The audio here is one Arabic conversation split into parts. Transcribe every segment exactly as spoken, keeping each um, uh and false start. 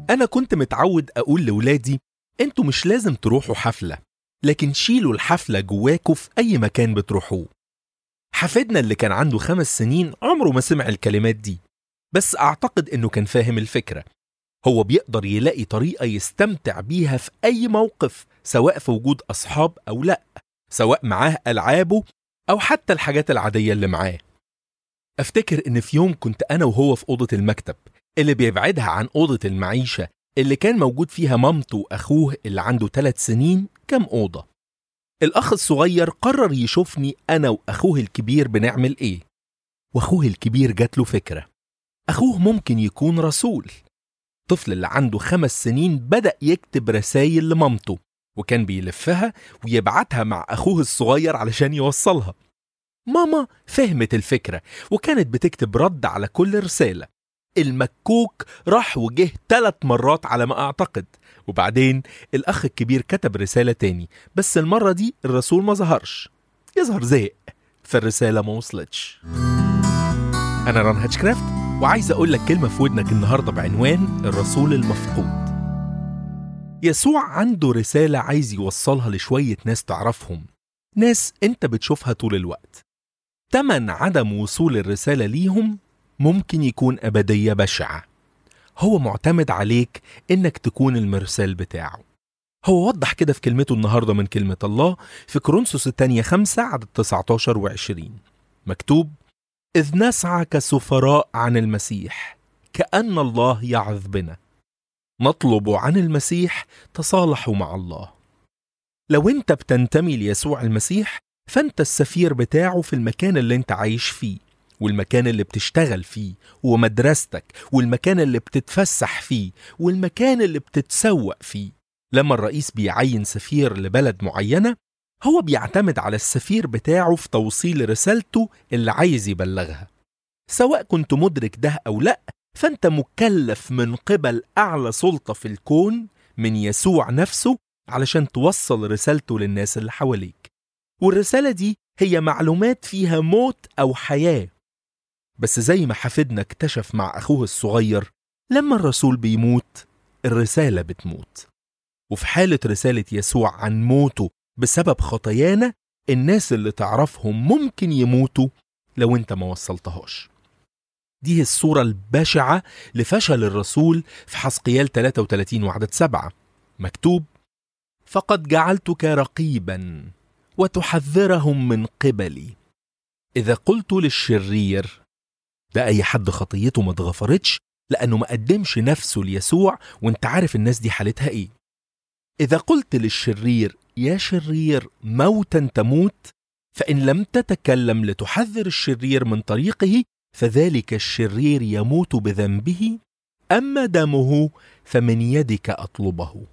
أنا كنت متعود أقول لولادي أنتوا مش لازم تروحوا حفلة، لكن شيلوا الحفلة جواكوا في أي مكان بتروحوه. حفيدنا اللي كان عنده خمس سنين عمره ما سمع الكلمات دي، بس أعتقد إنه كان فاهم الفكرة. هو بيقدر يلاقي طريقة يستمتع بيها في أي موقف، سواء في وجود أصحاب أو لأ، سواء معاه ألعابه أو حتى الحاجات العادية اللي معاه. أفتكر إن في يوم كنت أنا وهو في أوضة المكتب اللي بيبعدها عن أوضة المعيشة اللي كان موجود فيها مامته وأخوه اللي عنده ثلاث سنين كام أوضة. الأخ الصغير قرر يشوفني أنا وأخوه الكبير بنعمل إيه، وأخوه الكبير جات له فكرة. أخوه ممكن يكون رسول. الطفل اللي عنده خمس سنين بدأ يكتب رسائل لمامته، وكان بيلفها ويبعتها مع أخوه الصغير علشان يوصلها. ماما فهمت الفكرة وكانت بتكتب رد على كل رسالة. المكوك راح وجه ثلاث مرات على ما أعتقد، وبعدين الأخ الكبير كتب رسالة تاني، بس المرة دي الرسول ما ظهرش، يظهر زهق فالرسالة ما وصلتش. أنا ران هاتشكرافت، وعايز أقول لك كلمة في ودنك النهاردة بعنوان الرسول المفقود. يسوع عنده رسالة عايز يوصلها لشوية ناس تعرفهم، ناس أنت بتشوفها طول الوقت. تمن عدم وصول الرسالة ليهم ممكن يكون أبدية بشعة. هو معتمد عليك إنك تكون المرسال بتاعه. هو وضح كده في كلمته النهاردة من كلمة الله في كورنثوس الثانية خمسة عدد تسعة عشر وعشرين، مكتوب: إذ نسعى كسفراء عن المسيح كأن الله يعظ بنا، نطلب عن المسيح تصالحوا مع الله. لو أنت بتنتمي ليسوع المسيح فأنت السفير بتاعه في المكان اللي أنت عايش فيه، والمكان اللي بتشتغل فيه، ومدرستك، والمكان اللي بتتفسح فيه، والمكان اللي بتتسوق فيه. لما الرئيس بيعين سفير لبلد معينة، هو بيعتمد على السفير بتاعه في توصيل رسالته اللي عايز يبلغها. سواء كنت مدرك ده أو لأ، فأنت مكلف من قبل أعلى سلطة في الكون من يسوع نفسه علشان توصل رسالته للناس اللي حواليك. والرسالة دي هي معلومات فيها موت أو حياة. بس زي ما حفيدنا اكتشف مع أخوه الصغير، لما الرسول بيموت الرسالة بتموت. وفي حالة رسالة يسوع عن موته بسبب خطايانا، الناس اللي تعرفهم ممكن يموتوا لو انت ما وصلتهاش. دي الصورة البشعة لفشل الرسول في حزقيال ثلاثة وثلاثين وعدد سبعة، مكتوب: فقد جعلتك رقيبا وتحذرهم من قبلي. إذا قلت للشرير، ده أي حد خطيته ما اتغفرتش لأنه ما قدمش نفسه ليسوع، وانت عارف الناس دي حالتها إيه. إذا قلت للشرير يا شرير موتا تموت، فإن لم تتكلم لتحذر الشرير من طريقه فذلك الشرير يموت بذنبه، أما دمه فمن يدك أطلبه.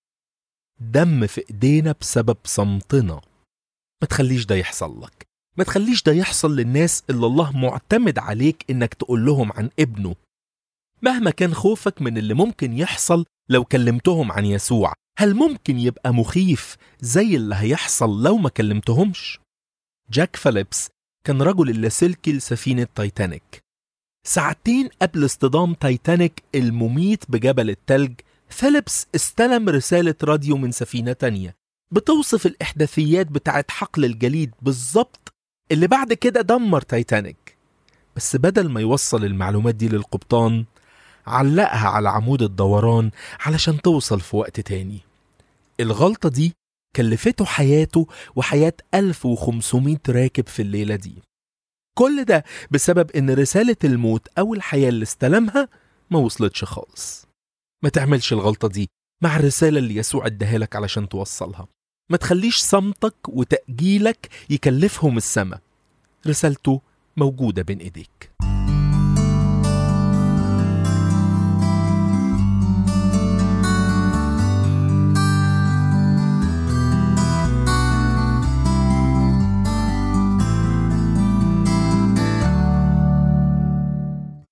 دم في إيدينا بسبب صمتنا. ما تخليش ده يحصل لك، ما تخليش ده يحصل للناس اللي الله معتمد عليك إنك تقول لهم عن ابنه. مهما كان خوفك من اللي ممكن يحصل لو كلمتهم عن يسوع، هل ممكن يبقى مخيف زي اللي هيحصل لو ما كلمتهمش؟ جاك فيليبس كان رجل اللاسلكي لسفينة تايتانيك. ساعتين قبل اصطدام تايتانيك المميت بجبل التلج، فيليبس استلم رسالة راديو من سفينة تانية بتوصف الإحداثيات بتاعت حقل الجليد بالظبط اللي بعد كده دمر تايتانيك. بس بدل ما يوصل المعلومات دي للقبطان، علقها على عمود الدوران علشان توصل في وقت تاني. الغلطة دي كلفته حياته وحياة ألف وخمسمائة راكب في الليلة دي. كل ده بسبب إن رسالة الموت أو الحياة اللي استلمها ما وصلتش خالص. ما تعملش الغلطة دي مع الرسالة اللي يسوع اداها لك علشان توصلها. ما تخليش صمتك وتأجيلك يكلفهم السما. رسالته موجودة بين إيديك.